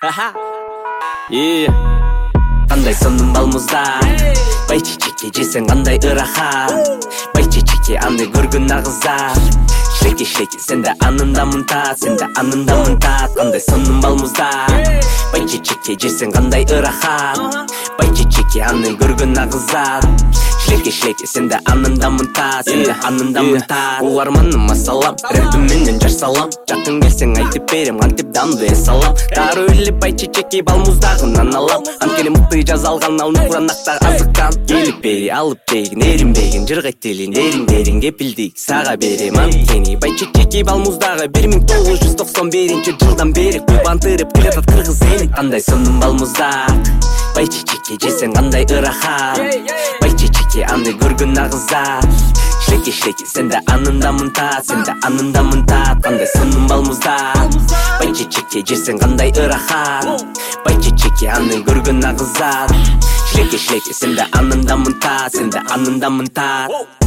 Кандай сонун балмузда байчичеке жесең кандай ырахат. Байчичеке аны көргөн агыза. Шлеки сенде анындамын тат, сенде анындамын тат. Кандай сонун балмузда байчичеке жесең кандай ырахат. Байчичеке аны көргөн агыза. Шлеки сенде анындамын тат, сенде анындамын тат. Угарманыма салам, рэпим менен жар салам. Жакын келсең айтып берем, антип дамды салам. Тары өлі байчичеке балмуздагынан алам. Анткени мыкты жазалган ал нукуранакта азыккан. Келип бери алып бегин, эринбегин жыргайт делин, эрин кепилдик сага берем. Анткени байчичеке балмуздагы 1991-жылдан бери кубантырып келатат кыргыз эли. Кандай сонун балмуздак байчичеке жесең кандай ырахат. Байчичеке аны көргөн агыза. Шлеки сенде анындамын тат, сенде анындамын тат. Кандай сонун балмуздак байчичеке жесең кандай ырахат. Байчичеке аны көргөн агыза. Шлеки сенде анындамын тат, сенде анындамын тат.